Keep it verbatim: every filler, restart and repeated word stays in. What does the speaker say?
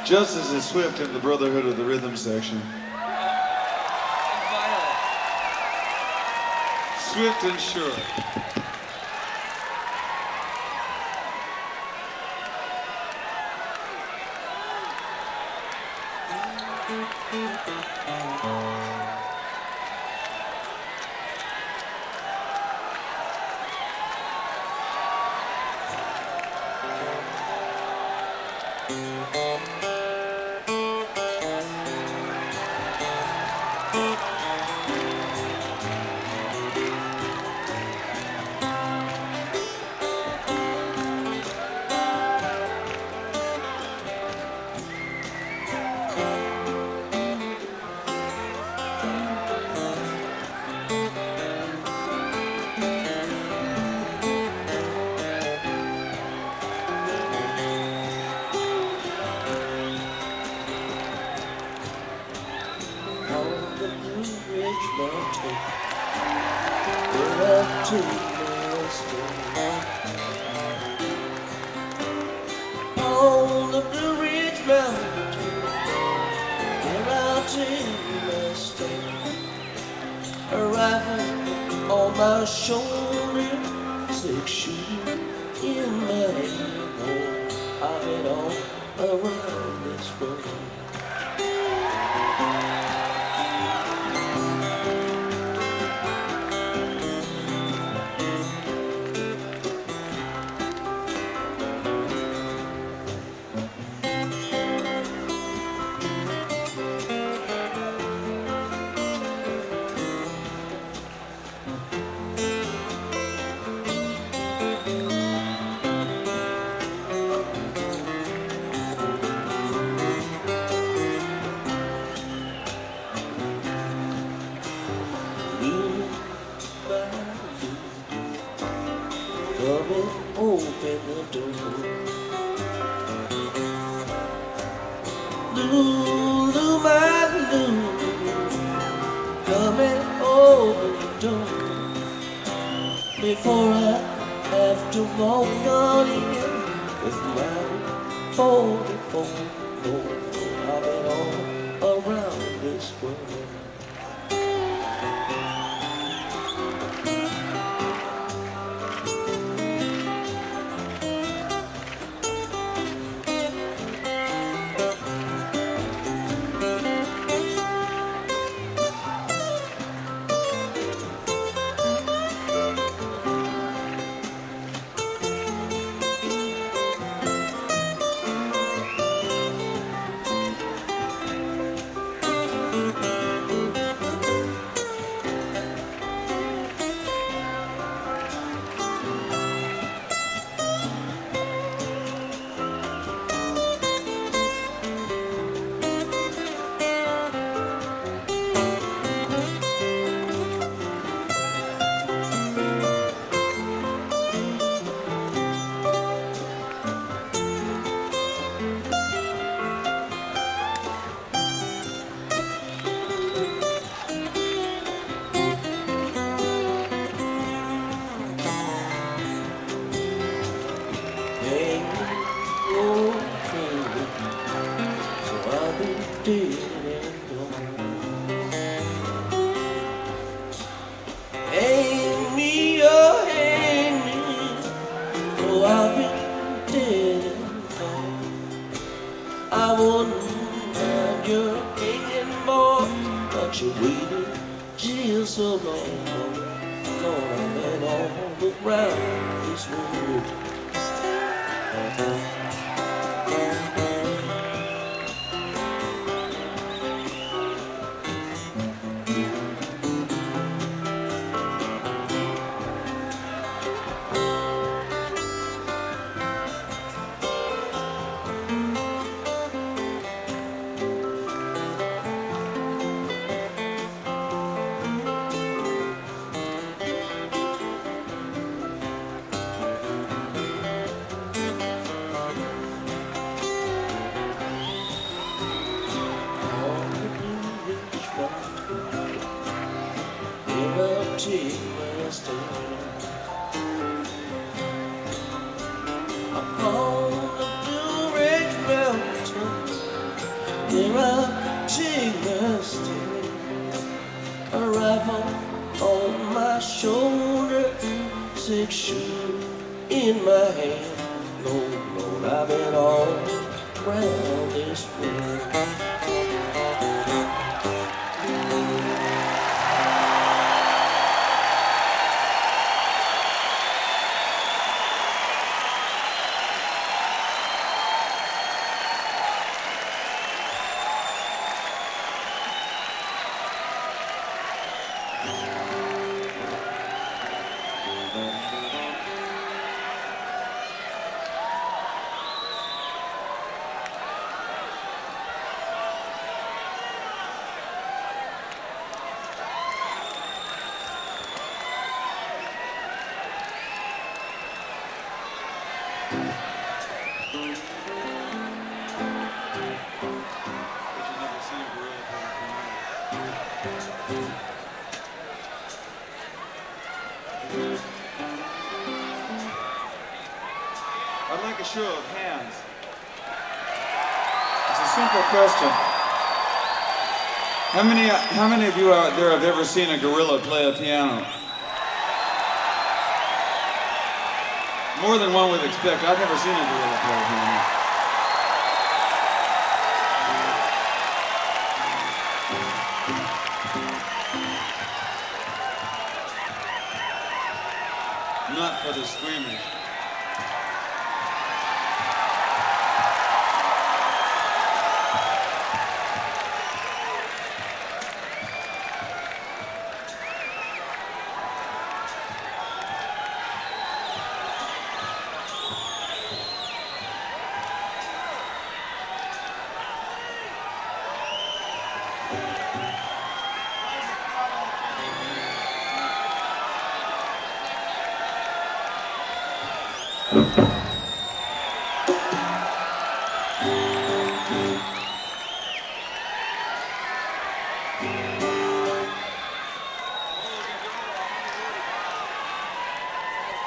Justice is Swift in the Brotherhood of the Rhythm section. Swift and Sure. Here I take the stick, a rifle on my shoulder, six shooter in my hand. Lord, Lord, I've been all around this world. I'd like a show of hands. It's a simple question. How many, how many of you out there have ever seen a gorilla play a piano? More than one would expect. I've never seen a gorilla play a piano. Not for the squeamish. Thank you.